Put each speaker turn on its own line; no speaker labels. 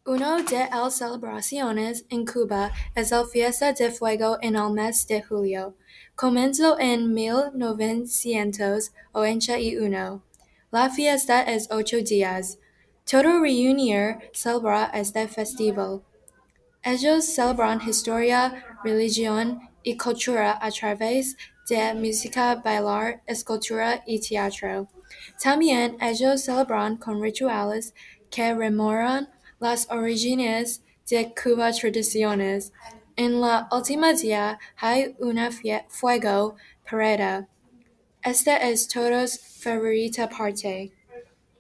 Uno de las celebraciones en Cuba es el Fiesta de Fuego en el mes de julio. Comenzó en 1981. La fiesta es 8 días. Todo reunir celebra este festival. Ellos celebran historia, religión y cultura a través de música, bailar, escultura y teatro. También ellos celebran con rituales que rememoran las orígenes de Cuba tradiciones. En la última día hay una fuego parada. Esta es todos favorita parte.